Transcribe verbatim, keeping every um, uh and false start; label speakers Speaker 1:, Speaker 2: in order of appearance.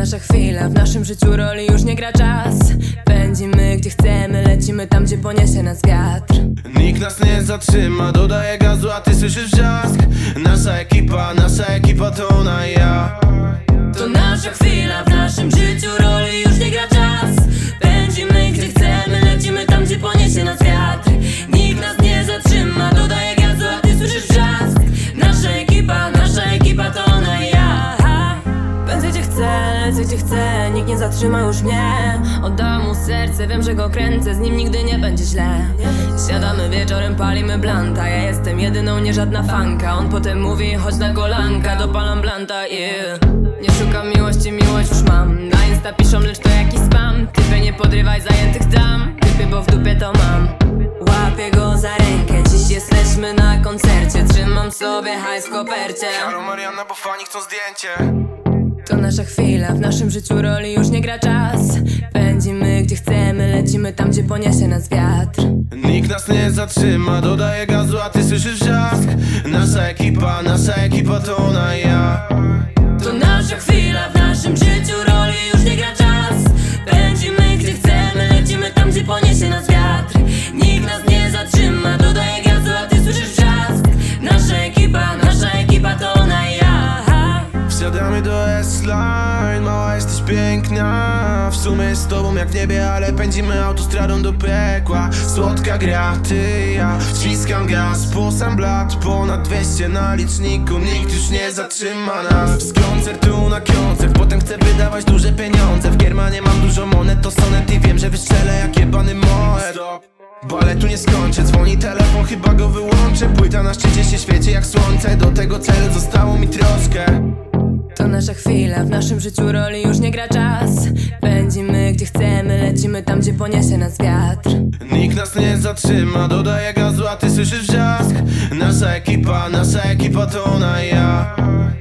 Speaker 1: nasza chwila, w naszym życiu roli już nie gra czas. Pędzimy gdzie chcemy, lecimy tam gdzie poniesie nas wiatr.
Speaker 2: Nikt nas nie zatrzyma, dodaje gazu, a ty słyszysz wrzask. Nasza ekipa, nasza ekipa to ona i ja.
Speaker 1: To nasza chwila, w naszym życiu roli już nie gra czas. Pędzimy gdzie chcemy, lecimy tam gdzie poniesie nas wiatr. Nikt nas nie zatrzyma, dodaje gazu, a ty słyszysz wrzask. Nasza ekipa, nasza ekipa to ona i ja. Pędzę gdzie chcę, lecę gdzie chcę, nikt nie zatrzyma już mnie. Oddam mu serce, wiem, że go kręcę, z nim nigdy nie będzie źle. Siadamy wieczorem, palimy blanta, ja jestem jedyną, nie żadna fanka. On potem mówi, chodź na kolanka, dopalam blanta, yeah. Nie szukam miłości, miłość już mam. Na Insta piszą, lecz to jakiś spam. Typy, nie podrywaj zajętych dam. Typy, bo w dupie to mam. Łapię go za rękę, dziś jesteśmy na koncercie. Trzymam sobie hajs w kopercie.
Speaker 2: Halo Marianna, bo fani chcą zdjęcie.
Speaker 1: To nasza chwila, w naszym życiu roli już nie gra czas. Pędzimy gdzie chcemy, lecimy tam gdzie poniesie nas wiatr.
Speaker 2: Nikt nas nie zatrzyma, dodaje gazu, a ty słyszysz wrzask. Nasza ekipa, nasza ekipa to ona i ja.
Speaker 1: To nasza chwila, w naszym życiu roli już nie gra czas. Pędzimy gdzie chcemy, lecimy tam gdzie poniesie nas wiatr. Nikt nas nie zatrzyma, dodaje gazu, a ty słyszysz wrzask. Nasza ekipa, nasza ekipa to ona i ja.
Speaker 2: Wsiadamy do S-Line, mała jesteś piękna. W sumie jest z tobą jak w niebie, ale pędzimy autostradą do piekła. Słodka gra, ty, ja, wciskam gaz, posam blat. Ponad dwieście na liczniku, nikt już nie zatrzyma nas. Z koncertu na koncert, potem chcę wydawać duże pieniądze. W Giermanie mam dużo monet, to sonet i wiem, że wystrzelę jak jebany moed. Baletu nie skończę, dzwoni telefon, chyba go wyłączę. Płyta na szczycie się świeci jak słońce, do tego celu zostało mi troszkę.
Speaker 1: To nasza chwila, w naszym życiu roli już nie gra czas. Pędzimy gdzie chcemy, lecimy tam gdzie poniesie nas wiatr.
Speaker 2: Nikt nas nie zatrzyma, dodaje gazu, a ty słyszysz wrzask. Nasza ekipa, nasza ekipa to ona i ja.